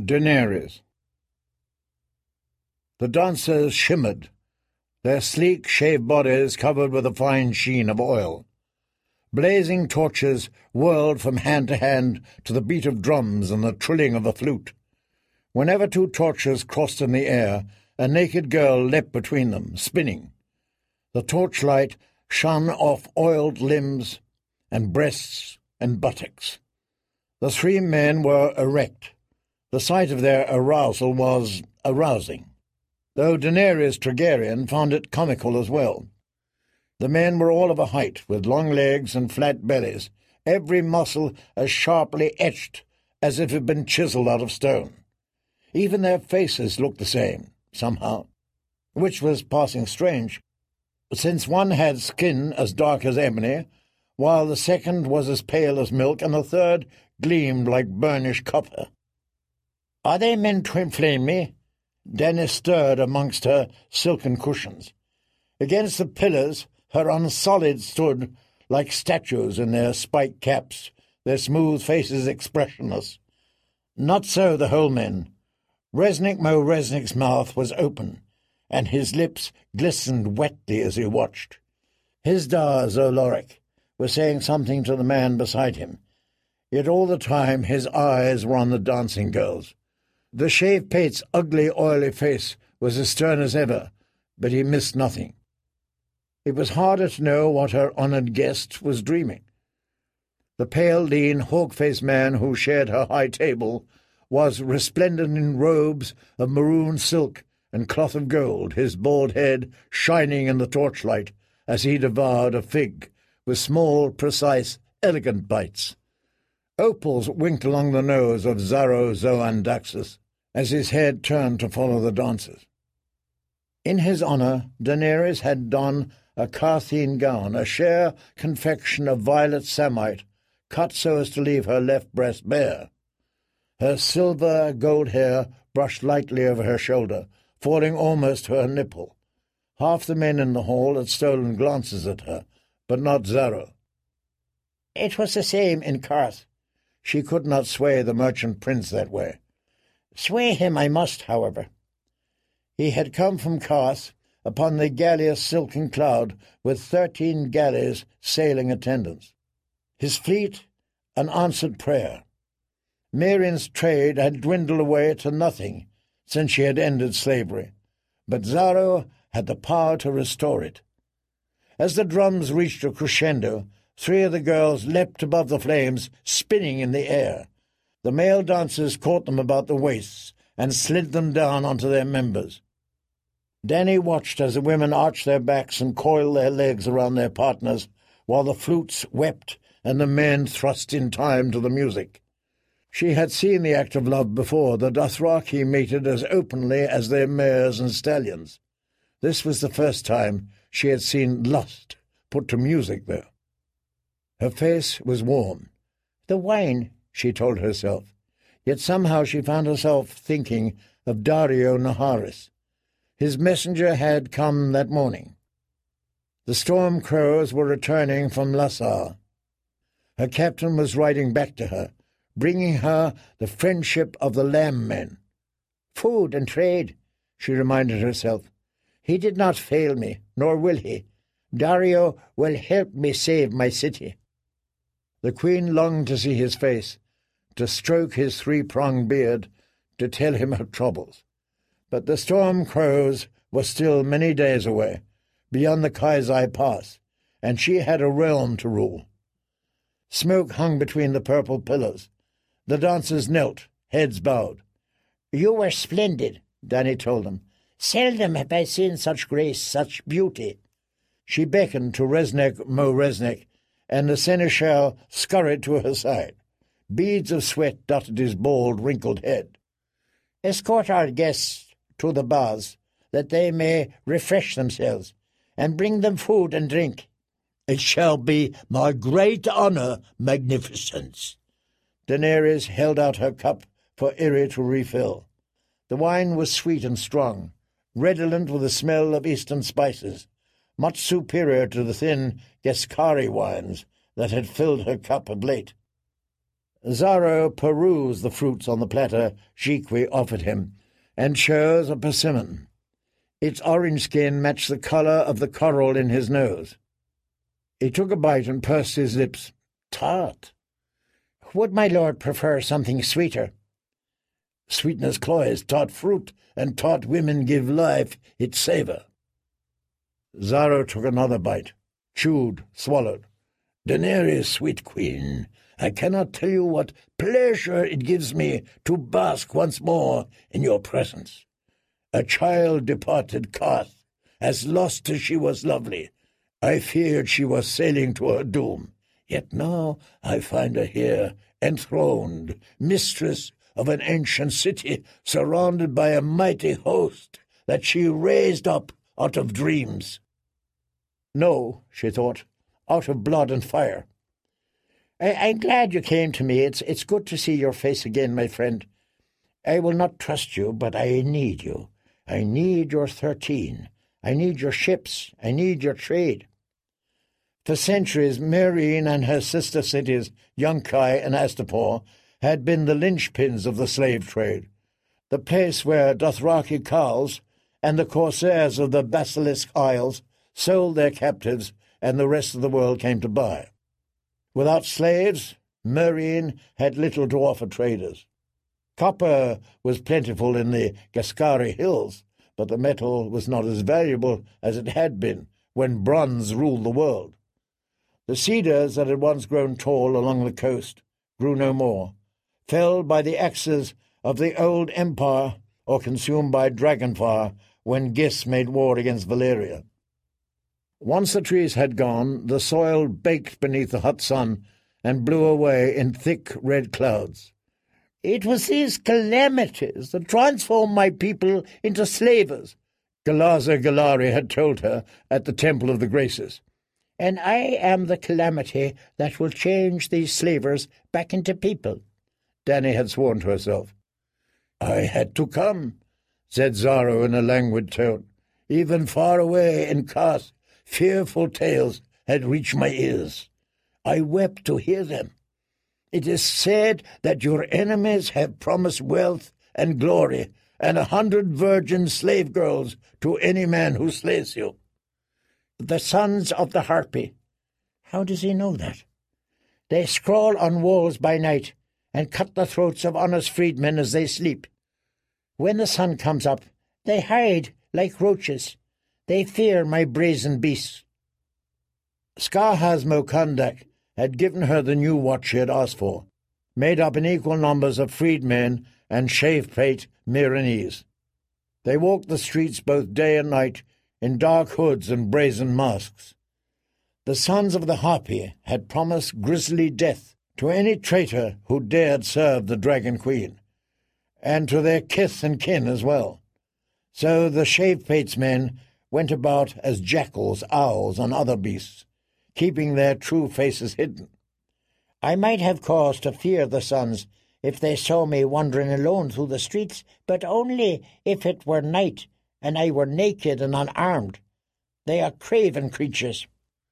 Daenerys. The dancers shimmered, their sleek, shaved bodies covered with a fine sheen of oil. Blazing torches whirled from hand to hand to the beat of drums and the trilling of a flute. Whenever two torches crossed in the air, a naked girl leapt between them, spinning. The torchlight shone off oiled limbs and breasts and buttocks. The three men were erect. The sight of their arousal was arousing, though Daenerys Targaryen found it comical as well. The men were all of a height, with long legs and flat bellies, every muscle as sharply etched as if it had been chiselled out of stone. Even their faces looked the same, somehow, which was passing strange, since one had skin as dark as ebony, while the second was as pale as milk, and the third gleamed like burnished copper. "Are they meant to inflame me?" Dany stirred amongst her silken cushions. Against the pillars her unsolids stood like statues in their spiked caps, their smooth faces expressionless. Not so the whole men. Resnick Mo Resnick's mouth was open, and his lips glistened wetly as he watched. Hizdahr zo Loraq was saying something to the man beside him, yet all the time his eyes were on the dancing girls. The shave-pate's ugly, oily face was as stern as ever, but he missed nothing. It was harder to know what her honoured guest was dreaming. The pale, lean, hawk-faced man who shared her high table was resplendent in robes of maroon silk and cloth of gold, his bald head shining in the torchlight as he devoured a fig with small, precise, elegant bites. Opals winked along the nose of Xaro Xhoan Daxus as his head turned to follow the dancers. In his honour, Daenerys had donned a Qartheen gown, a sheer confection of violet samite, cut so as to leave her left breast bare. Her silver-gold hair brushed lightly over her shoulder, falling almost to her nipple. Half the men in the hall had stolen glances at her, but not Xaro. It was the same in Qarth. She could not sway the merchant prince that way. Sway him I must, however. He had come from Qarth upon the galleous silken cloud with 13 galleys sailing attendants. His fleet an answered prayer. Meereen's trade had dwindled away to nothing since she had ended slavery, but Xaro had the power to restore it. As the drums reached a crescendo, 3 of the girls leapt above the flames, spinning in the air. The male dancers caught them about the waists and slid them down onto their members. Dany watched as the women arched their backs and coiled their legs around their partners, while the flutes wept and the men thrust in time to the music. She had seen the act of love before. The Dothraki mated as openly as their mares and stallions. This was the first time she had seen lust put to music, though. Her face was warm. The wine, she told herself, yet somehow she found herself thinking of Daario Naharis. His messenger had come that morning. The storm crows were returning from Lassar. Her captain was riding back to her, bringing her the friendship of the Lamb men. Food and trade, she reminded herself. He did not fail me, nor will he. Daario will help me save my city. The queen longed to see his face, to stroke his 3-pronged beard, to tell him her troubles. But the storm crows were still many days away, beyond the Kaizai Pass, and she had a realm to rule. Smoke hung between the purple pillars. The dancers knelt, heads bowed. "You were splendid," Dany told them. "Seldom have I seen such grace, such beauty." She beckoned to Resnick Mo Resnick, and the seneschal scurried to her side. Beads of sweat dotted his bald, wrinkled head. "Escort our guests to the baths, that they may refresh themselves, and bring them food and drink." "It shall be my great honour, magnificence." Daenerys held out her cup for Irri to refill. The wine was sweet and strong, redolent with the smell of eastern spices, much superior to the thin Geskari wines that had filled her cup of late. Zaro perused the fruits on the platter Jiqui offered him, and chose a persimmon. Its orange skin matched the colour of the coral in his nose. He took a bite and pursed his lips. Tart. Would my lord prefer something sweeter? Sweetness cloys tart fruit, and tart women give life its savour. Zaro took another bite, chewed, swallowed. Daenerys, sweet queen, I cannot tell you what pleasure it gives me to bask once more in your presence. A child departed Qarth, as lost as she was lovely. I feared she was sailing to her doom. Yet now I find her here, enthroned, mistress of an ancient city, surrounded by a mighty host that she raised up out of dreams. No, she thought, out of blood and fire. I'm glad you came to me. It's good to see your face again, my friend. I will not trust you, but I need you. I need your 13. I need your ships. I need your trade. For centuries, Meereen and her sister cities, Yunkai and Astapor, had been the linchpins of the slave trade, the place where Dothraki carls and the corsairs of the Basilisk Isles sold their captives and the rest of the world came to buy. Without slaves, Meereen had little to offer traders. Copper was plentiful in the Gascari Hills, but the metal was not as valuable as it had been when bronze ruled the world. The cedars that had once grown tall along the coast grew no more, felled by the axes of the old empire or consumed by dragonfire when Gis made war against Valyria. Once the trees had gone, the soil baked beneath the hot sun and blew away in thick red clouds. It was these calamities that transformed my people into slavers, Galaza Galari had told her at the Temple of the Graces. And I am the calamity that will change these slavers back into people, Dany had sworn to herself. I had to come, said Zaro in a languid tone. Even far away in Qarth, fearful tales had reached my ears. I wept to hear them. It is said that your enemies have promised wealth and glory and 100 virgin slave girls to any man who slays you. The sons of the Harpy. How does he know that? They scrawl on walls by night and cut the throats of honest freedmen as they sleep. When the sun comes up, they hide like roaches. They fear my brazen beasts. Skahaz Mokandak had given her the new watch she had asked for, made up in equal numbers of freedmen and shave-pate Meereenese. They walked the streets both day and night in dark hoods and brazen masks. The sons of the Harpy had promised grisly death to any traitor who dared serve the Dragon Queen, and to their kith and kin as well. So the shave-pates men went about as jackals, owls, and other beasts, keeping their true faces hidden. I might have cause to fear the sons if they saw me wandering alone through the streets, but only if it were night and I were naked and unarmed. They are craven creatures.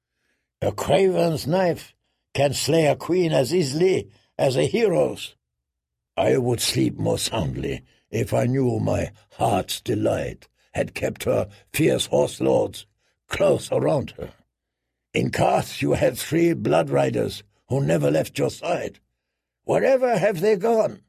A craven's knife can slay a queen as easily as a hero's. I would sleep more soundly if I knew my heart's delight had kept her fierce horse lords close around her. In Qarth you had 3 blood riders who never left your side. Wherever have they gone?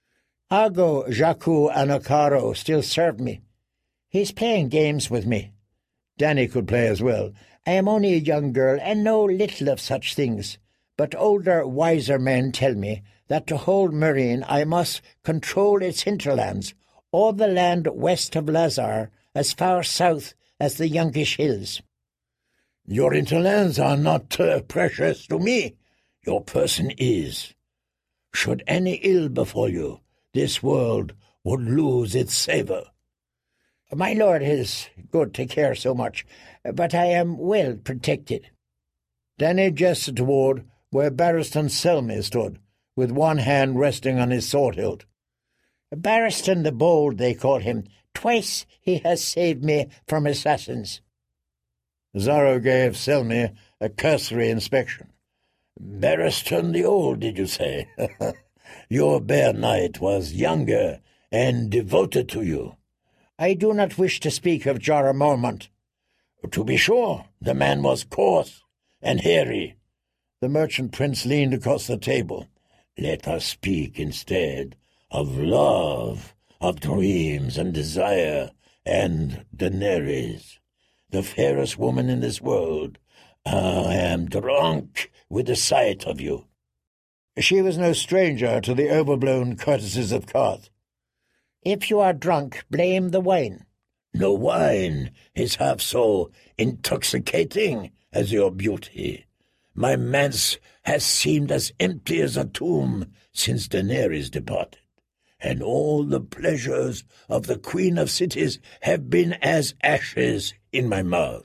Argo, Jakku, and Okaro still serve me. He's playing games with me. Dany could play as well. I am only a young girl and know little of such things, but older, wiser men tell me that to hold Meereen I must control its hinterlands, all the land west of Lazar, as far south as the Yunkish Hills. Your hinterlands are not precious to me. Your person is. Should any ill befall you, this world would lose its savour. My lord is good to care so much, but I am well protected. Dany gestured toward where Barristan Selmy stood, with one hand resting on his sword hilt. Barristan the Bold, they call him. Twice he has saved me from assassins. Zaro gave Selmy a cursory inspection. Barristan the Old, did you say? Your bear knight was younger and devoted to you. I do not wish to speak of Jorah Mormont. To be sure, the man was coarse and hairy. The merchant prince leaned across the table. Let us speak instead of love, of dreams and desire, and Daenerys, the fairest woman in this world. I am drunk with the sight of you. She was no stranger to the overblown courtesies of Qarth. If you are drunk, blame the wine. No wine is half so intoxicating as your beauty. My manse has seemed as empty as a tomb since Daenerys departed, and all the pleasures of the Queen of Cities have been as ashes in my mouth.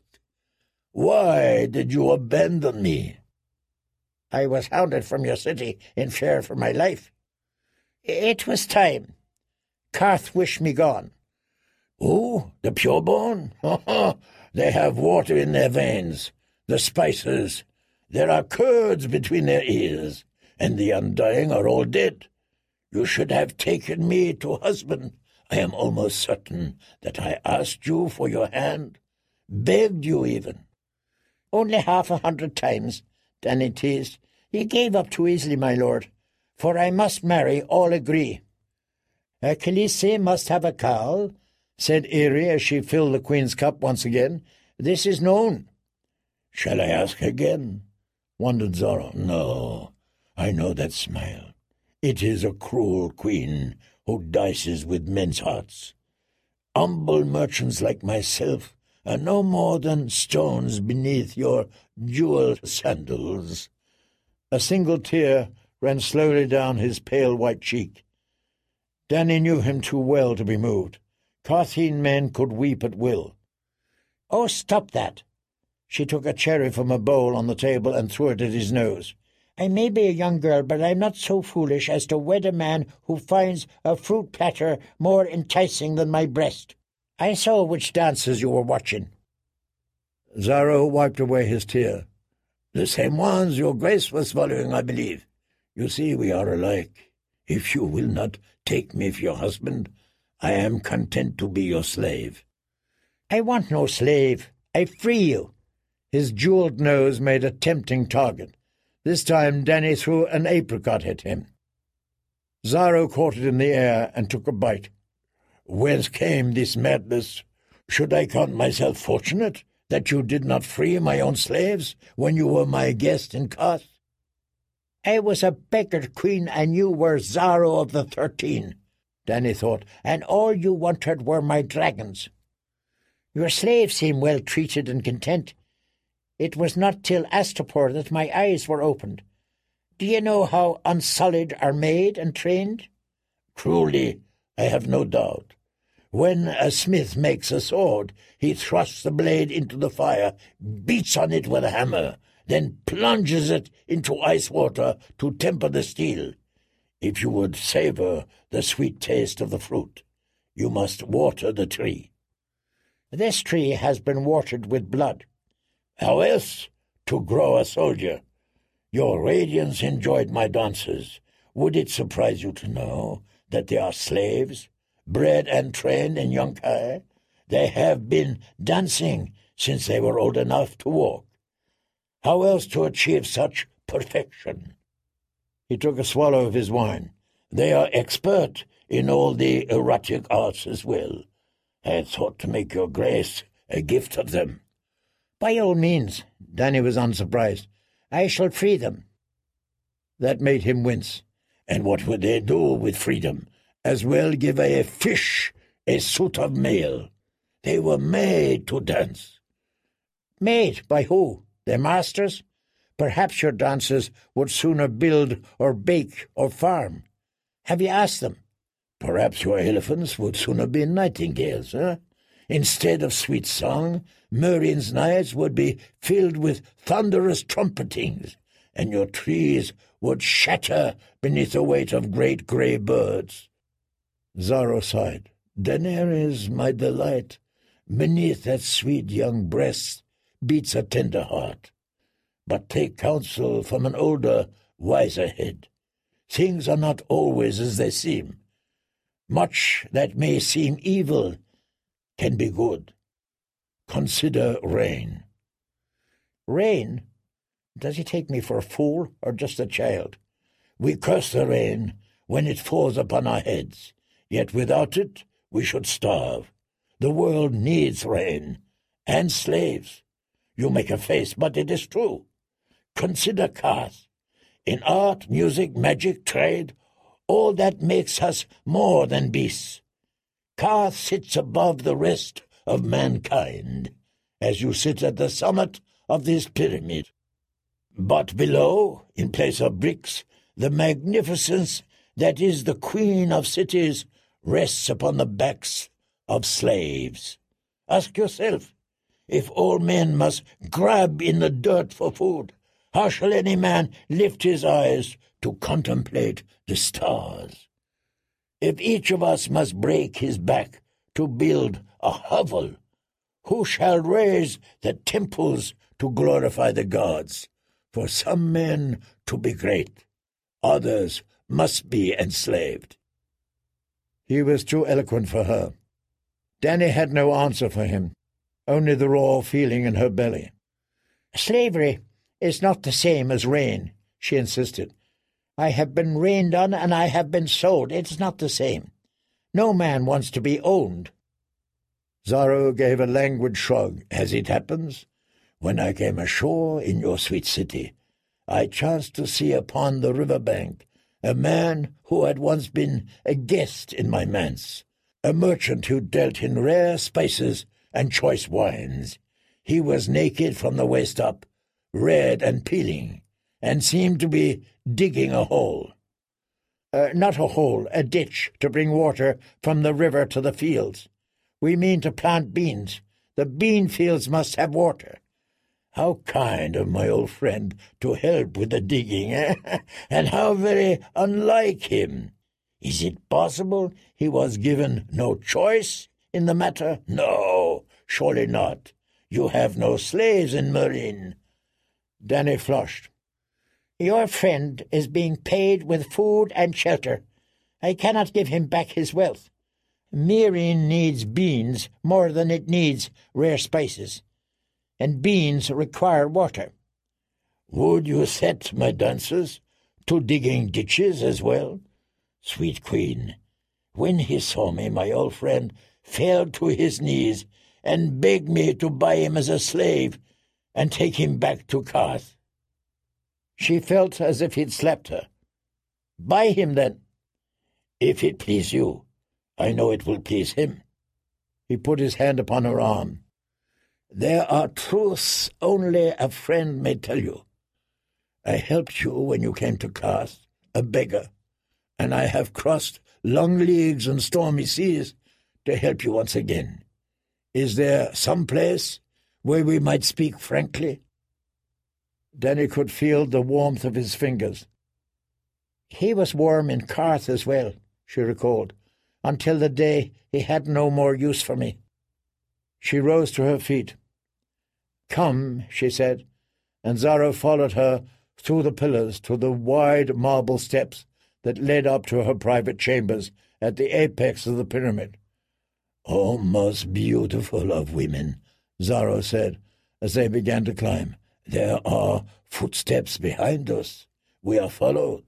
Why did you abandon me? I was hounded from your city in fear for my life. It was time. Qarth wished me gone. Oh, the pureborn? They have water in their veins, the spices. There are curds between their ears, and the undying are all dead. You should have taken me to husband. I am almost certain that I asked you for your hand, begged you even. Only 100 times, Dany teased. You gave up too easily, my lord, for I must marry, all agree. Khaleesi must have a cowl, said Irri as she filled the queen's cup once again. This is known. Shall I ask again? Wondered Zoro. No, I know that smile. It is a cruel queen who dices with men's hearts. Humble merchants like myself are no more than stones beneath your jewelled sandals. A single tear ran slowly down his pale white cheek. Dany knew him too well to be moved. Qartheen men could weep at will. Oh, stop that! She took a cherry from a bowl on the table and threw it at his nose. I may be a young girl, but I'm not so foolish as to wed a man who finds a fruit platter more enticing than my breast. I saw which dances you were watching. Zaro wiped away his tear. The same ones your grace was following, I believe. You see, we are alike. If you will not take me for your husband, I am content to be your slave. I want no slave. I free you. His jewelled nose made a tempting target. This time Dany threw an apricot at him. Zaro caught it in the air and took a bite. Whence came this madness? Should I count myself fortunate that you did not free my own slaves when you were my guest in Qarth? I was a beggared queen, and you were Zaro of the 13, Dany thought, and all you wanted were my dragons. Your slaves seem well treated and content. It was not till Astapor that my eyes were opened. Do you know how unsullied are made and trained? Cruelly, I have no doubt. When a smith makes a sword, he thrusts the blade into the fire, beats on it with a hammer, then plunges it into ice water to temper the steel. If you would savor the sweet taste of the fruit, you must water the tree. This tree has been watered with blood. How else to grow a soldier? Your radiance enjoyed my dances. Would it surprise you to know that they are slaves, bred and trained in Yunkai? They have been dancing since they were old enough to walk. How else to achieve such perfection? He took a swallow of his wine. They are expert in all the erotic arts as well. I had thought to make your grace a gift of them. By all means, Dany was unsurprised. I shall free them. That made him wince. And what would they do with freedom? As well give a fish a suit of mail. They were made to dance. Made by who? Their masters? Perhaps your dancers would sooner build or bake or farm. Have you asked them? Perhaps your elephants would sooner be nightingales, eh? Instead of sweet song, Meereen's nights would be filled with thunderous trumpetings, and your trees would shatter beneath the weight of great grey birds. Zaro sighed. Daenerys, my delight, beneath that sweet young breast beats a tender heart. but take counsel from an older, wiser head. Things are not always as they seem. Much that may seem evil can be good. Consider rain. Rain? Does he take me for a fool or just a child? We curse the rain when it falls upon our heads, yet without it we should starve. The world needs rain, and slaves. You make a face, but it is true. Consider Kath. In art, music, magic, trade, all that makes us more than beasts. Kath sits above the rest of mankind, as you sit at the summit of this pyramid. But below, in place of bricks, the magnificence that is the queen of cities rests upon the backs of slaves. Ask yourself, if all men must grab in the dirt for food, how shall any man lift his eyes to contemplate the stars? If each of us must break his back to build a hovel, who shall raise the temples to glorify the gods? For some men to be great, others must be enslaved. He was too eloquent for her. Danny had no answer for him, only the raw feeling in her belly. Slavery is not the same as rain, she insisted. I have been rained on and I have been sold. It's not the same. No man wants to be owned. Zaro gave a languid shrug. As it happens, when I came ashore in your sweet city, I chanced to see upon the river bank a man who had once been a guest in my manse, a merchant who dealt in rare spices and choice wines. He was naked from the waist up, red and peeling, and seemed to be digging a hole. Not a hole, a ditch, to bring water from the river to the fields. We mean to plant beans. The bean fields must have water. How kind of my old friend to help with the digging, eh? And how very unlike him. Is it possible he was given no choice in the matter? No, surely not. You have no slaves in Meereen. Danny flushed. Your friend is being paid with food and shelter. I cannot give him back his wealth. Meereen needs beans more than it needs rare spices, and beans require water. Would you set my dancers to digging ditches as well? Sweet queen, when he saw me, my old friend fell to his knees and begged me to buy him as a slave and take him back to Kath. She felt as if he'd slapped her. Buy him, then. If it please you, I know it will please him. He put his hand upon her arm. There are truths only a friend may tell you. I helped you when you came to Kath, a beggar, and I have crossed long leagues and stormy seas to help you once again. Is there some place where we might speak frankly? Danny could feel the warmth of his fingers. He was warm in Kath as well, she recalled, until the day he had no more use for me. She rose to her feet. Come, she said, and Zaro followed her through the pillars to the wide marble steps that led up to her private chambers at the apex of the pyramid. "O most beautiful of women," Zaro said, as they began to climb. "There are footsteps behind us. We are followed."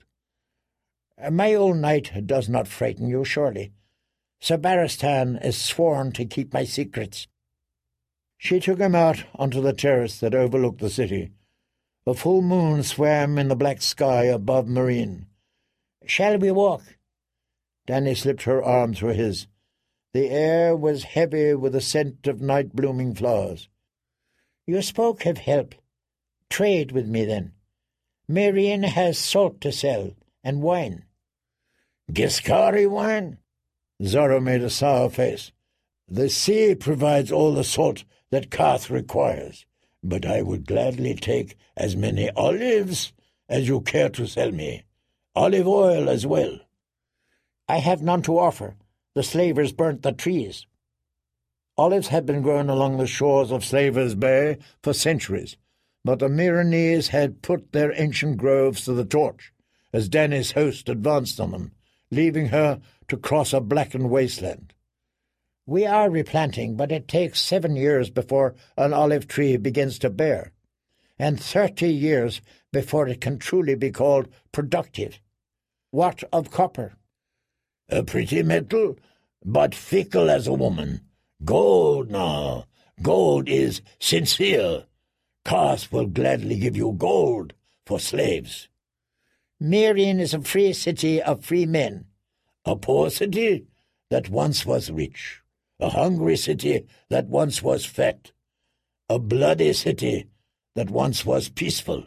My old knight does not frighten you, surely. Sir Barristan is sworn to keep my secrets. She took him out onto the terrace that overlooked the city. A full moon swam in the black sky above Meereen. "Shall we walk?" Danny slipped her arm through his. The air was heavy with the scent of night-blooming flowers. "You spoke of help. Trade with me, then. Meereen has salt to sell, and wine." "Githkari wine?" Zaro made a sour face. "The sea provides all the salt that Kath requires, but I would gladly take as many olives as you care to sell me. Olive oil as well." "I have none to offer. The slavers burnt the trees." Olives had been grown along the shores of Slavers' Bay for centuries. but the Myronese had put their ancient groves to the torch as Dany's host advanced on them, leaving her to cross a blackened wasteland. "We are replanting, but it takes 7 years before an olive tree begins to bear, and 30 years before it can truly be called productive. What of copper?" "A pretty metal, but fickle as a woman. Gold now. Gold is sincere. Karth will gladly give you gold for slaves." "Meereen is a free city of free men." "A poor city that once was rich. A hungry city that once was fat. A bloody city that once was peaceful."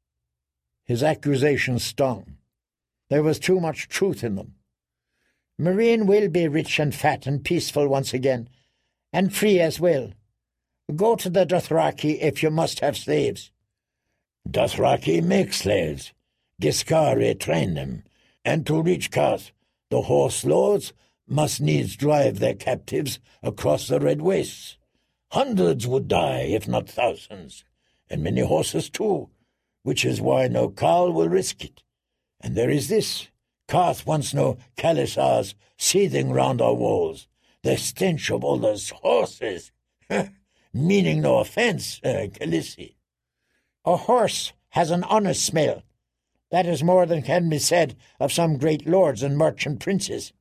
His accusations stung. There was too much truth in them. "Meereen will be rich and fat and peaceful once again, and free as well. Go to the Dothraki if you must have slaves." "Dothraki make slaves. Giscari train them, and to reach Karth, the horse lords must needs drive their captives across the red wastes. Hundreds would die, if not thousands, and many horses too, which is why no carl will risk it. And there is this. Karth wants no Khalasars seething round our walls. The stench of all those horses. Meaning no offence, Khaleesi." "A horse has an honest smell. That is more than can be said of some great lords and merchant princes."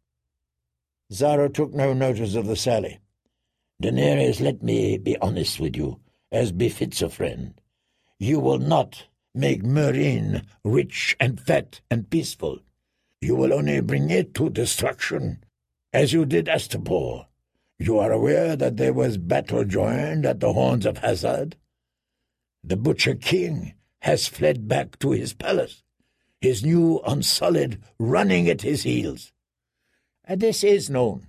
Xaro took no notice of the sally. "Daenerys, let me be honest with you, as befits a friend. You will not make Meereen rich and fat and peaceful. You will only bring it to destruction, as you did Astapor. You are aware that there was battle joined at the Horns of Hazard? The Butcher King has fled back to his palace, his new Unsullied running at his heels." "This is known."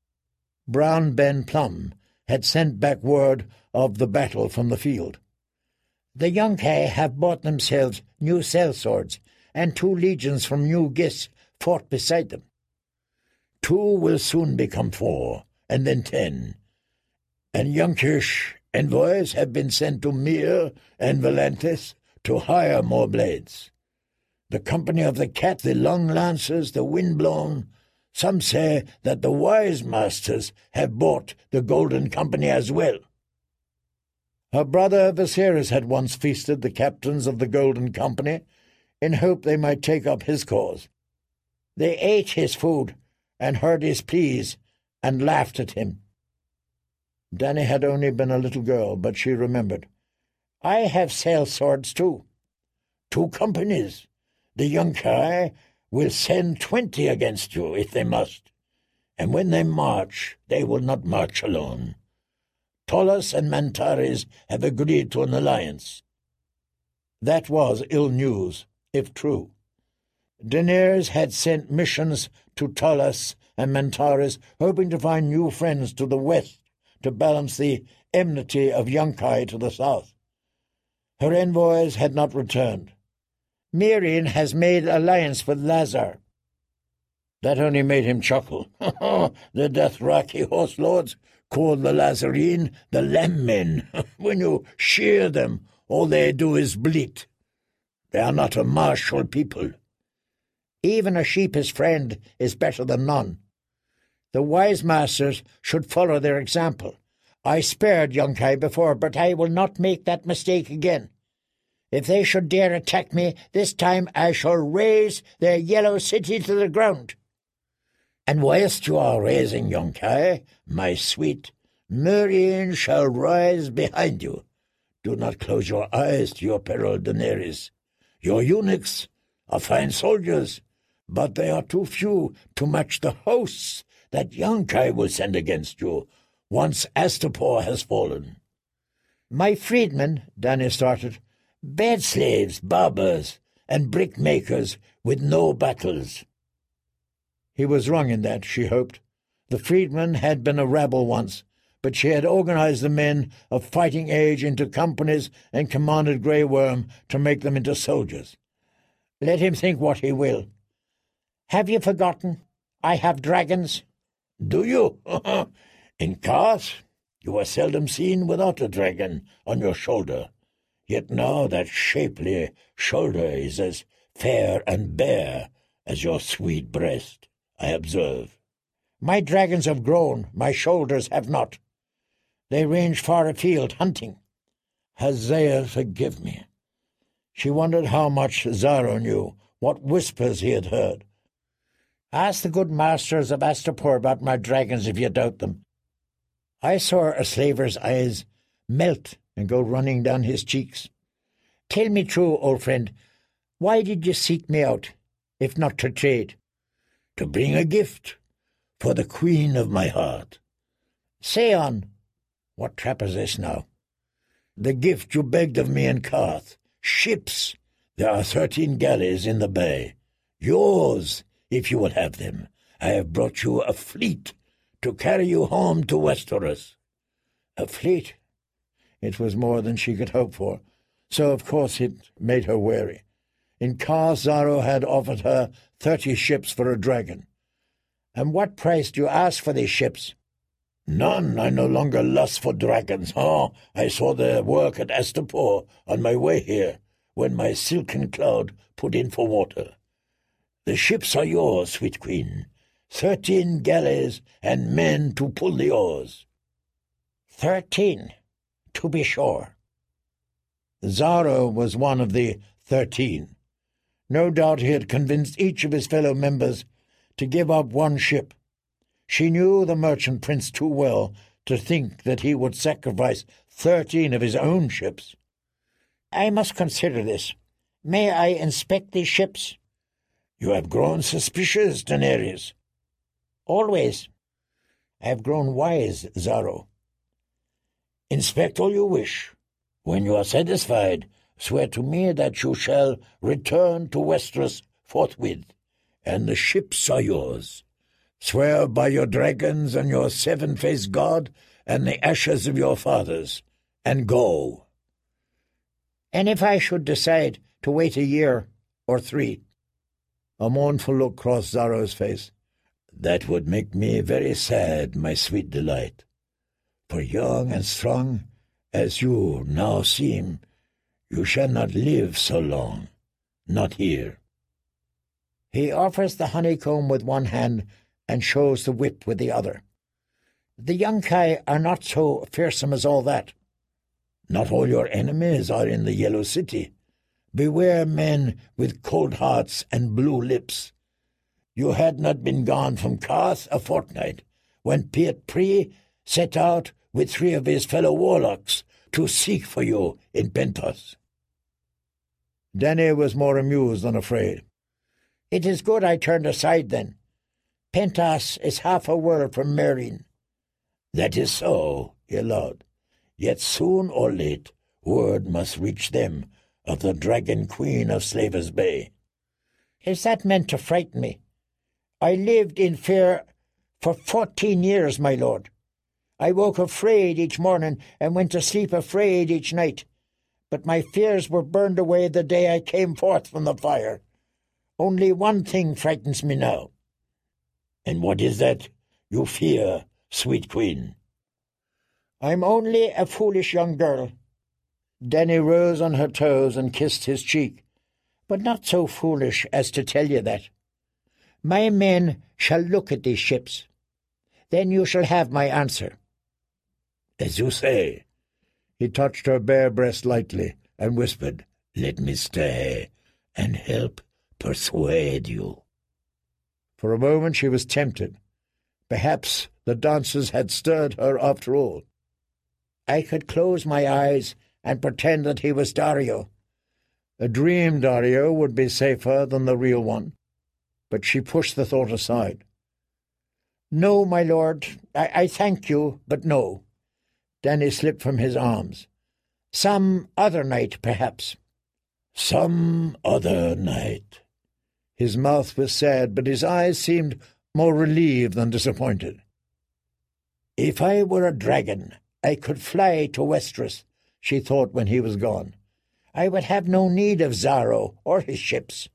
Brown Ben Plum had sent back word of the battle from the field. "The Yunkai have bought themselves new sellswords, and 2 legions from New Gis fought beside them." 2 will soon become 4, and then 10. And Yunkish envoys have been sent to Myr and Volantis to hire more blades. The company of the Cat, the Long Lancers, the Windblown. Some say that the Wise Masters have bought the Golden Company as well. Her brother Viserys had once feasted the captains of the Golden Company in hope they might take up his cause. They ate his food and heard his pleas and laughed at him. Dany had only been a little girl, but she remembered. "I have sellswords too." 2 companies. The Yunkai will send 20 against you if they must, and when they march, they will not march alone. Tollus and Mantares have agreed to an alliance. That was ill news, if true. Daenerys had sent missions to Tollus and Mantares, hoping to find new friends to the west to balance the enmity of Yunkai to the south. Her envoys had not returned. "Meereen has made alliance with Lazar." That only made him chuckle. The Dothraki horse lords called the Lazarene the lamb men. When you shear them, all they do is bleat. They are not a martial people. "Even a sheepish friend is better than none. The wise masters should follow their example. I spared Yunkai before, but I will not make that mistake again. If they should dare attack me, this time I shall raze their yellow city to the ground." "And whilst you are raising Yunkai, my sweet, Meereen shall rise behind you. Do not close your eyes to your peril, Daenerys. Your eunuchs are fine soldiers, but they are too few to match the hosts that Yunkai will send against you once Astapor has fallen." "My freedmen," Dany started. "Bed slaves, barbers, and brickmakers with no battles." He was wrong in that, she hoped. The freedmen had been a rabble once, but she had organized the men of fighting age into companies and commanded Grey Worm to make them into soldiers. Let him think what he will. "Have you forgotten? I have dragons." "Do you? In Karth, you are seldom seen without a dragon on your shoulder. Yet now that shapely shoulder is as fair and bare as your sweet breast, I observe. My dragons have grown, my shoulders have not. They range far afield, hunting. Hosea, forgive me. She wondered how much Xaro knew, what whispers he had heard. Ask the good masters of Astapor about my dragons if you doubt them. I saw a slaver's eyes melt and go running down his cheeks. Tell me true, old friend, why did you seek me out, if not to trade? To bring a gift for the queen of my heart. Say on. What trap is this now? The gift you begged of me in Carth. Ships. There are 13 galleys in the bay. Yours, if you will have them. I have brought you a fleet to carry you home to Westeros. A fleet? It was more than she could hope for, so of course it made her wary. In Carth, Xaro had offered her 30 ships for a dragon. And what price do you ask for these ships? None. I no longer lust for dragons. Oh, I saw their work at Astapor on my way here, when my silken cloud put in for water. The ships are yours, sweet queen. 13 galleys and men to pull the oars. 13, to be sure. Xaro was one of the 13. No doubt he had convinced each of his fellow members to give up one ship. She knew the merchant prince too well to think that he would sacrifice 13 of his own ships. I must consider this. May I inspect these ships? You have grown suspicious, Daenerys. Always. I have grown wise, Xaro. Inspect all you wish. When you are satisfied, swear to me that you shall return to Westeros forthwith, and the ships are yours. Swear by your dragons and your seven-faced god and the ashes of your fathers, and go. And if I should decide to wait a year or 3? A mournful look crossed Xaro's face. That would make me very sad, my sweet delight. For young and strong, as you now seem, you shall not live so long, not here. He offers the honeycomb with one hand and shows the whip with the other. The Yunkai are not so fearsome as all that. Not all your enemies are in the Yellow City. Beware men with cold hearts and blue lips. You had not been gone from Carth a fortnight when Piet Pri set out with 3 of his fellow warlocks to seek for you in Pentos. Dany was more amused than afraid. It is good I turned aside then. Pentos is half a world from Meereen. That is so, he allowed. Yet soon or late word must reach them of the Dragon Queen of Slavers Bay. Is that meant to frighten me? I lived in fear for 14 years, my lord. I woke afraid each morning and went to sleep afraid each night. But my fears were burned away the day I came forth from the fire. Only one thing frightens me now. And what is that you fear, sweet queen? I'm only a foolish young girl. Dany rose on her toes and kissed his cheek, but not so foolish as to tell you that. My men shall look at these ships. Then you shall have my answer. As you say. He touched her bare breast lightly and whispered, Let me stay and help persuade you. For a moment she was tempted. Perhaps the dancers had stirred her after all. I could close my eyes and pretend that he was Daario. A dream Daario would be safer than the real one, but she pushed the thought aside. No, my lord, I thank you, but no. Dany slipped from his arms. Some other night, perhaps. Some other night. His mouth was sad, but his eyes seemed more relieved than disappointed. If I were a dragon, I could fly to Westeros, she thought when he was gone. I would have no need of Xaro or his ships.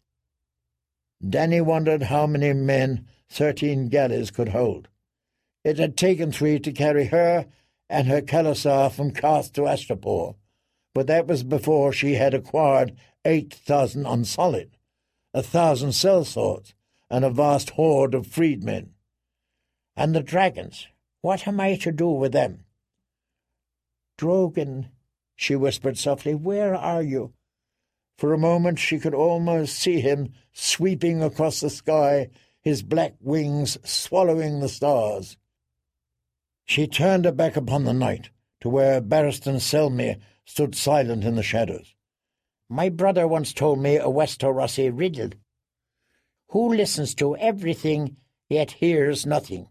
Dany wondered how many men 13 galleys could hold. It had taken 3 to carry her and her Khalasar from Carth to Astapor, but that was before she had acquired 8,000 unsolid, 1,000 sellswords, and a vast horde of freedmen. And the dragons, what am I to do with them? Drogon, she whispered softly, where are you? For a moment she could almost see him sweeping across the sky, his black wings swallowing the stars. She turned her back upon the night, to where Barristan Selmy stood silent in the shadows. My brother once told me a Westerosi riddle. Who listens to everything, yet hears nothing?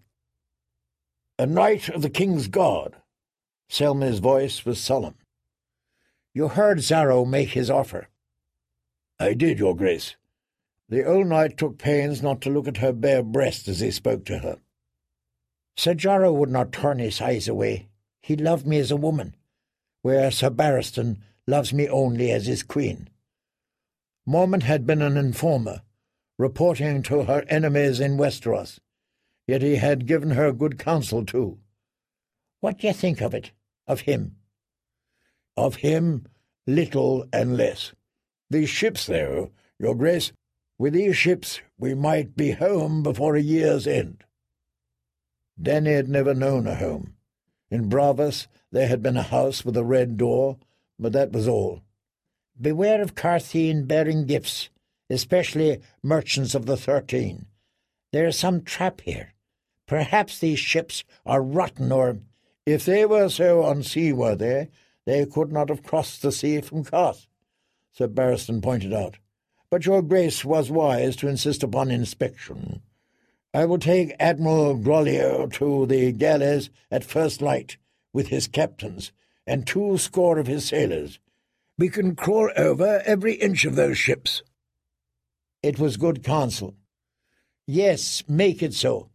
A knight of the king's guard. Selmy's voice was solemn. You heard Xaro make his offer. I did, your grace. The old knight took pains not to look at her bare breast as he spoke to her. Sir Jorah would not turn his eyes away. He loved me as a woman, where Sir Barristan loves me only as his queen. Mormont had been an informer, reporting to her enemies in Westeros, yet he had given her good counsel too. What do you think of it, of him? Of him, little and less. These ships, though, your grace, with these ships we might be home before a year's end. Dany had never known a home. In Bravos there had been a house with a red door, but that was all. Beware of Qartheen bearing gifts, especially merchants of the 13. There is some trap here. Perhaps these ships are rotten, or if they were so unseaworthy, they could not have crossed the sea from Qarth, Sir Barristan pointed out. But your grace was wise to insist upon inspection. I will take Admiral Grollier to the galleys at first light, with his captains, and 20 of his sailors. We can crawl over every inch of those ships. It was good counsel. Yes, make it so.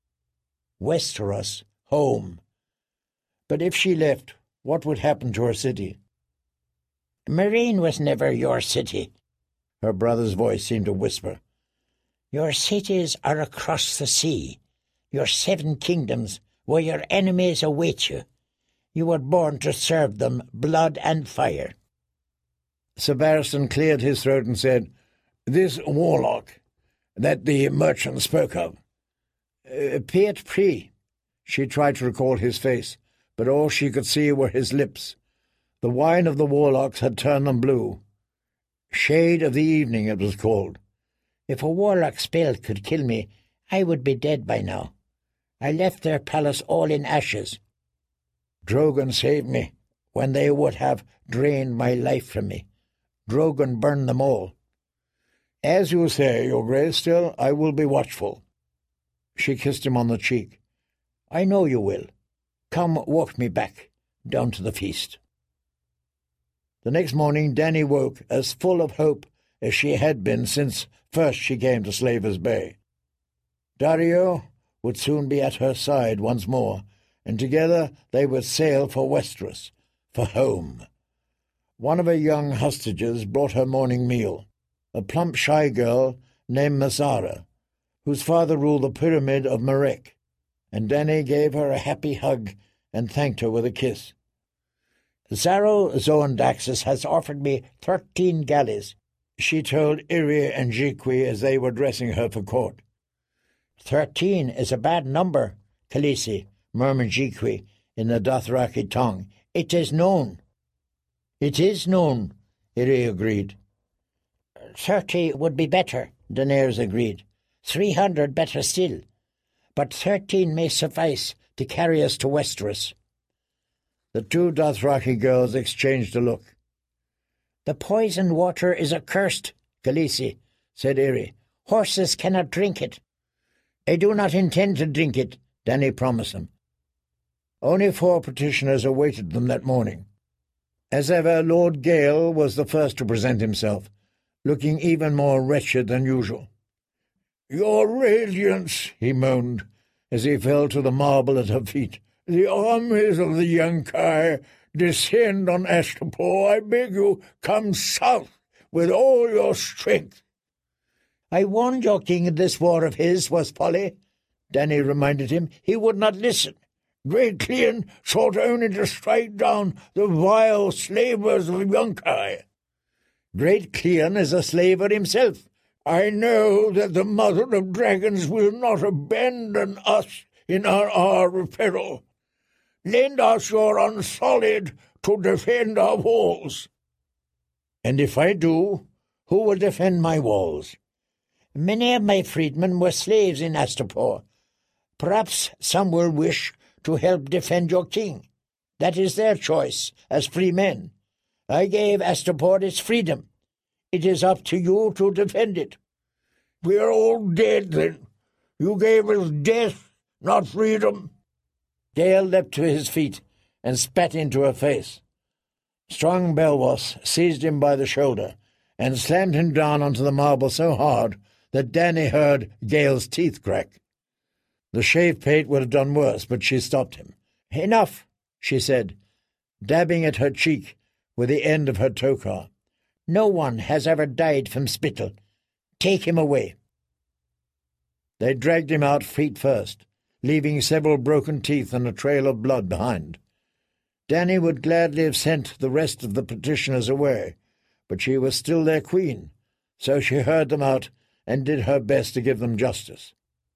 Westeros, home. But if she left, what would happen to her city? Meereen was never your city. Her brother's voice seemed to whisper. Your cities are across the sea, your 7 kingdoms, where your enemies await you. You were born to serve them, blood and fire. Sir Barristan cleared his throat and said, This warlock that the merchant spoke of. Piet Pri. She tried to recall his face, but all she could see were his lips. The wine of the warlocks had turned them blue. Shade of the Evening, it was called. If a warlock spell could kill me, I would be dead by now. I left their palace all in ashes. Drogon saved me, when they would have drained my life from me. Drogon burned them all. As you say, your grace, still I will be watchful. She kissed him on the cheek. I know you will. Come walk me back, down to the feast. The next morning Dany woke as full of hope as she had been since first she came to Slaver's Bay. Daario would soon be at her side once more, and together they would sail for Westeros, for home. One of her young hostages brought her morning meal, a plump shy girl named Masara, whose father ruled the pyramid of Marek, and Dany gave her a happy hug and thanked her with a kiss. Xaro Zoandaxis has offered me 13 galleys, she told Irri and Jiqui as they were dressing her for court. 13 is a bad number, Khaleesi, murmured Jiqui in the Dothraki tongue. It is known. It is known, Irri agreed. 30 would be better, Daenerys agreed. 300 better still. But 13 may suffice to carry us to Westeros. The 2 Dothraki girls exchanged a look. The poisoned water is accursed, Khaleesi, said Irri. Horses cannot drink it. I do not intend to drink it, Dany promised them. Only 4 petitioners awaited them that morning. As ever, Lord Gale was the first to present himself, looking even more wretched than usual. Your radiance, he moaned, as he fell to the marble at her feet. The armies of the Yunkai descend on Astapor. I beg you, come south with all your strength. I warned your king this war of his was folly, Dany reminded him. He would not listen. Great Cleon sought only to strike down the vile slavers of Yunkai. Great Cleon is a slaver himself. I know that the Mother of Dragons will not abandon us in our hour of peril. Lend us your unsullied to defend our walls. And if I do, who will defend my walls? Many of my freedmen were slaves in Astapor. Perhaps some will wish to help defend your king. That is their choice as free men. I gave Astapor its freedom. It is up to you to defend it. We are all dead, then. You gave us death, not freedom. Gale leapt to his feet and spat into her face. Strong Belwas seized him by the shoulder and slammed him down onto the marble so hard that Dany heard Gale's teeth crack. The shave-pate would have done worse, but she stopped him. "Enough," she said, dabbing at her cheek with the end of her tokar. "No one has ever died from spittle. Take him away." They dragged him out feet first, leaving several broken teeth and a trail of blood behind. Dany would gladly have sent the rest of the petitioners away, but she was still their queen, so she heard them out and did her best to give them justice.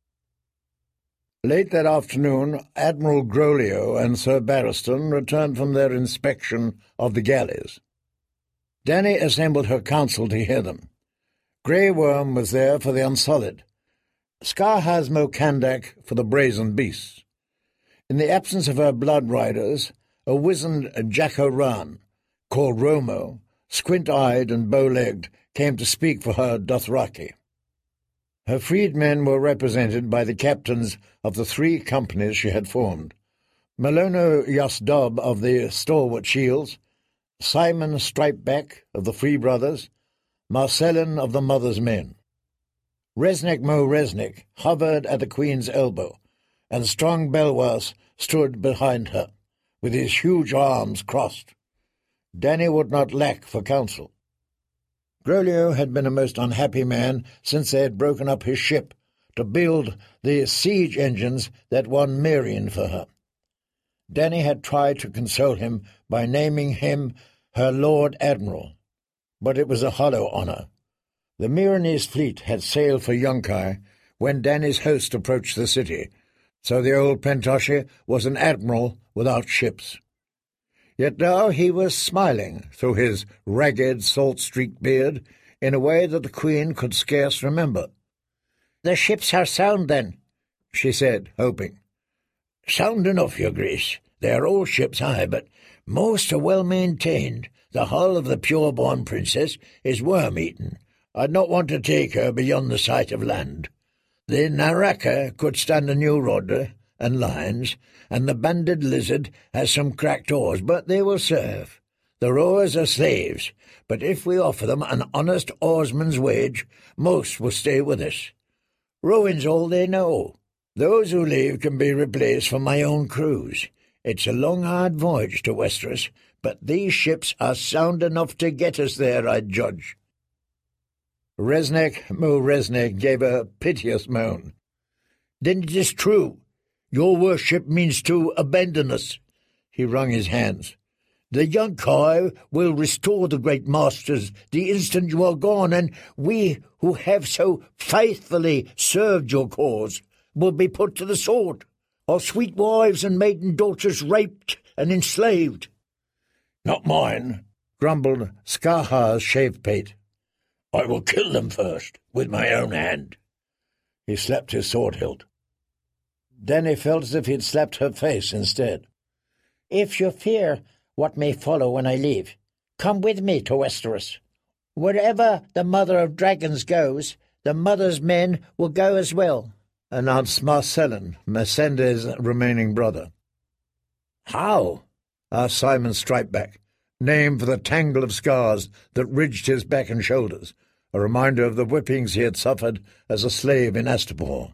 Late that afternoon, Admiral Groleo and Sir Barristan returned from their inspection of the galleys. Dany assembled her council to hear them. Grey Worm was there for the Unsullied, Skarhaz Mokandak for the Brazen Beasts. In the absence of her blood riders, a wizened Jacko-Ran, called Romo, squint-eyed and bow-legged, came to speak for her Dothraki. Her freedmen were represented by the captains of the 3 companies she had formed: Malono Yasdob of the Stalwart Shields, Simon Stripeback of the Free Brothers, Marcellin of the Mother's Men. Resnick Mo Resnick hovered at the Queen's elbow, and strong Belwas stood behind her, with his huge arms crossed. Dany would not lack for counsel. Groleo had been a most unhappy man since they had broken up his ship to build the siege engines that won Meereen for her. Dany had tried to console him by naming him her Lord Admiral, but it was a hollow honour. The Meereenese fleet had sailed for Yunkai when Dany's host approached the city, so the old Pentoshi was an admiral without ships. Yet now he was smiling through his ragged, salt-streaked beard in a way that the Queen could scarce remember. "The ships are sound, then," she said, hoping. "Sound enough, your Grace. They are old ships, aye, but most are well maintained. The hull of the pure-born princess is worm-eaten. I'd not want to take her beyond the sight of land. The Naraka could stand a new rudder and lines, and the Banded Lizard has some cracked oars, but they will serve. The rowers are slaves, but if we offer them an honest oarsman's wage, most will stay with us. Rowing's all they know. Those who leave can be replaced from my own crews. It's a long, hard voyage to Westeros, but these ships are sound enough to get us there, I judge." Resnick Mo Resnick gave a piteous moan. "Then it is true. Your worship means to abandon us." He wrung his hands. "The Yunkai will restore the great masters the instant you are gone, and we who have so faithfully served your cause will be put to the sword, our sweet wives and maiden daughters raped and enslaved." "Not mine," grumbled Skarhaz Shavepate. "I will kill them first, with my own hand." He slapped his sword hilt. Dany felt as if he had slapped her face instead. "If you fear what may follow when I leave, come with me to Westeros. Wherever the Mother of Dragons goes, the Mother's men will go as well," announced Marcellin, Missandei's remaining brother. "How?" asked Simon Stripeback, named for the tangle of scars that ridged his back and shoulders, a reminder of the whippings he had suffered as a slave in Astapor.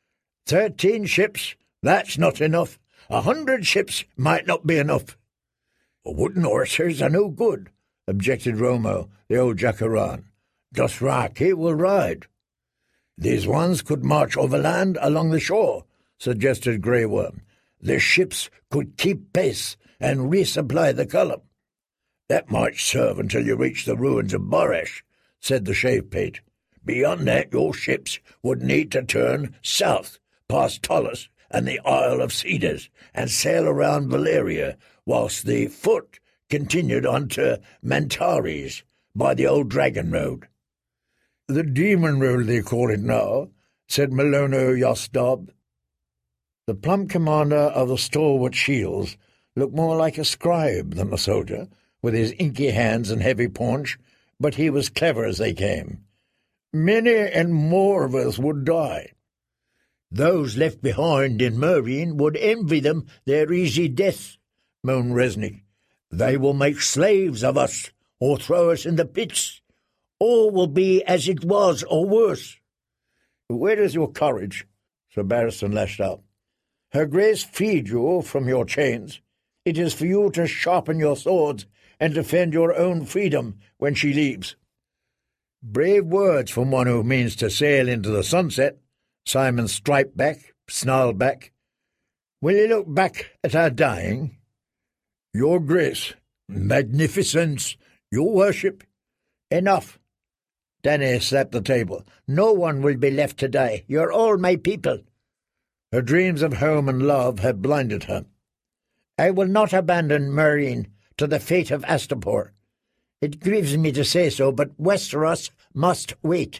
13 ships, that's not enough. 100 ships might not be enough." "Wooden horsers are no good," objected Romo, the old Jacko-Ran. "Dothraki will ride." "These ones could march overland along the shore," suggested Grey Worm. the ships could keep pace and resupply the column. That might serve until you reach the ruins of Boresh, said the Shave-Pate. Beyond that, your ships would need to turn south, past Tullus and the Isle of Cedars, and sail around Valeria, whilst the foot continued on to Mantares by the old Dragon Road. The Demon Road, they call it now, said Melono Yosdab. The plump commander of the stalwart shields looked more like a scribe than a soldier, with his inky hands and heavy paunch, but he was clever as they came. Many and more of us would die. Those left behind in Meereen would envy them their easy death, moaned Resnick. They will make slaves of us, or throw us in the pits. All will be as it was, or worse. Where is your courage? Sir Barristan lashed out. Her Grace freed you from your chains. It is for you to sharpen your swords and defend your own freedom when she leaves. Brave words from one who means to sail into the sunset. Simon snarled back. Will you look back at our dying? Your Grace, magnificence, your worship. Enough. Dany slapped the table. No one will be left to die. You're all my people. Her dreams of home and love had blinded her. I will not abandon Meereen to the fate of Astapor. It grieves me to say so, but Westeros must wait.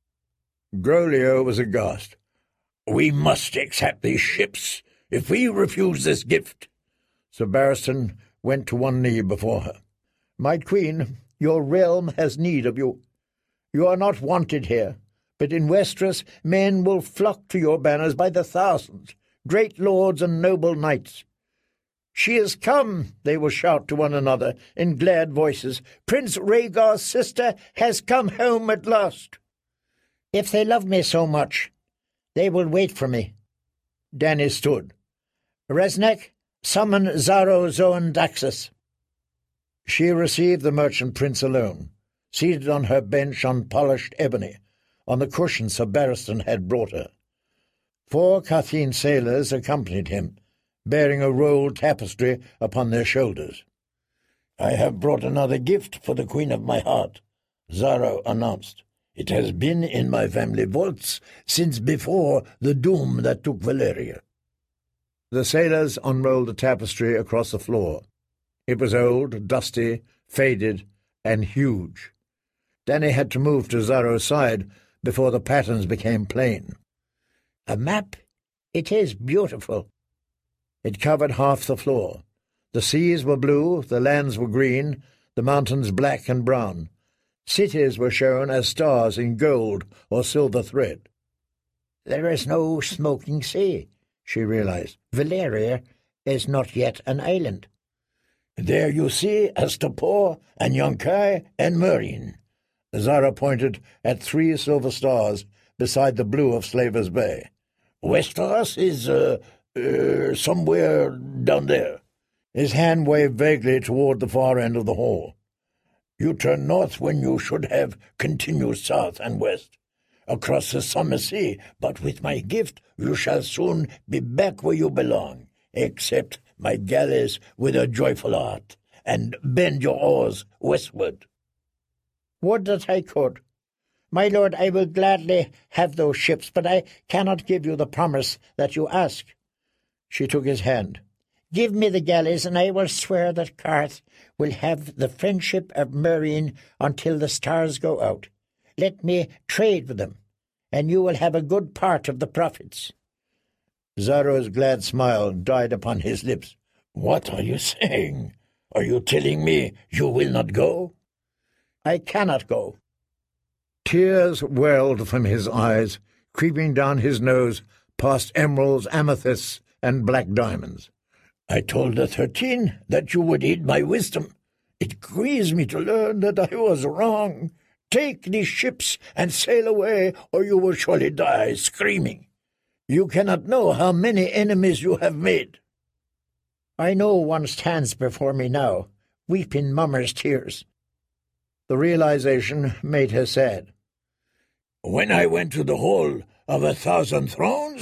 Groleo was aghast. We must accept these ships if we refuse this gift. Sir Barristan went to one knee before her. My queen, your realm has need of you. You are not wanted here, but in Westeros men will flock to your banners by the thousands, great lords and noble knights. She has come, they will shout to one another in glad voices. Prince Rhaegar's sister has come home at last. If they love me so much, they will wait for me. Dany stood. Resnick, summon Xaro Zoan Daxus. She received the merchant prince alone, seated on her bench on polished ebony, on the cushion Sir Barristan had brought her. 4 Cathin sailors accompanied him, bearing a rolled tapestry upon their shoulders. I have brought another gift for the Queen of my heart, Xaro announced. It has been in my family vaults since before the doom that took Valeria. The sailors unrolled the tapestry across the floor. It was old, dusty, faded, and huge. Dany had to move to Xaro's side before the patterns became plain. A map? It is beautiful. It covered half the floor. The seas were blue, the lands were green, the mountains black and brown. Cities were shown as stars in gold or silver thread. There is no smoking sea, she realized. Valeria is not yet an island. There you see Astapor and Yunkai and Meereen. Xaro pointed at 3 silver stars beside the blue of Slaver's Bay. Westeros is somewhere down there. His hand waved vaguely toward the far end of the hall. You turn north when you should have continued south and west, across the summer sea, but with my gift you shall soon be back where you belong. Accept my galleys with a joyful heart, and bend your oars westward. Would that I could. My lord, I will gladly have those ships, but I cannot give you the promise that you ask. She took his hand. Give me the galleys, and I will swear that Qarth will have the friendship of Meereen until the stars go out. Let me trade with them, and you will have a good part of the profits. Xaro's glad smile died upon his lips. What are you saying? Are you telling me you will not go? I cannot go. Tears welled from his eyes, creeping down his nose past emeralds, amethysts, and black diamonds. I told the 13 that you would heed my wisdom. It grieves me to learn that I was wrong. Take these ships and sail away, or you will surely die screaming. You cannot know how many enemies you have made. I know one stands before me now, weeping Mummer's tears. The realization made her sad. When I went to the Hall of 1,000 Thrones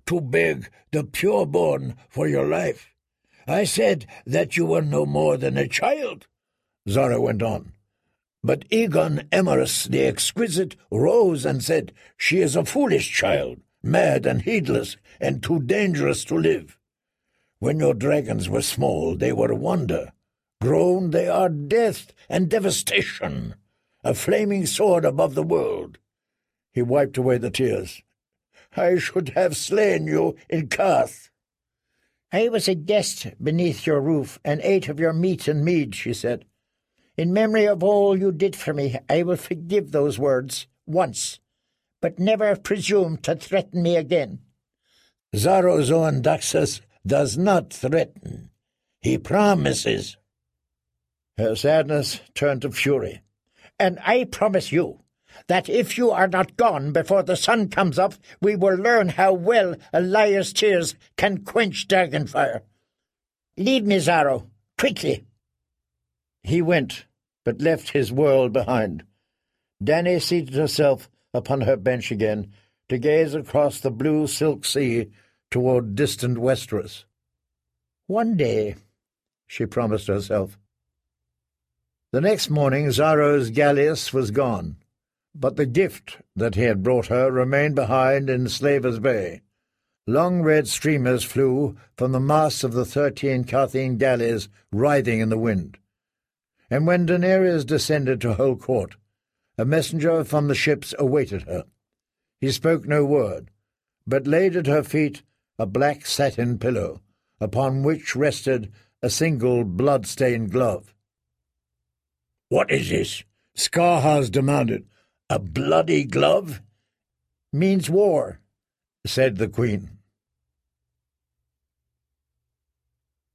to beg the pureborn for your life. I said that you were no more than a child, Zara went on. But Egon Emrys the Exquisite rose and said, she is a foolish child, mad and heedless, and too dangerous to live. When your dragons were small, they were a wonder. Grown, they are death and devastation, a flaming sword above the world. He wiped away the tears. I should have slain you in Karth. I was a guest beneath your roof and ate of your meat and mead, she said. In memory of all you did for me, I will forgive those words once, but never presume to threaten me again. Zarozoan Daxus does not threaten. He promises. Her sadness turned to fury. And I promise you that if you are not gone before the sun comes up, we will learn how well a liar's tears can quench dragon fire. Lead me, Zaro, quickly. He went, but left his world behind. Dany seated herself upon her bench again to gaze across the blue silk sea toward distant Westeros. One day, she promised herself. The next morning Zaro's galleass was gone, but the gift that he had brought her remained behind in Slaver's Bay. Long red streamers flew from the masts of the 13 Carthene galleys writhing in the wind. And when Daenerys descended to hold court, a messenger from the ships awaited her. He spoke no word, but laid at her feet a black satin pillow, upon which rested a single blood-stained glove. "What is this?" Skarhaz demanded. "A bloody glove?" "Means war," said the queen.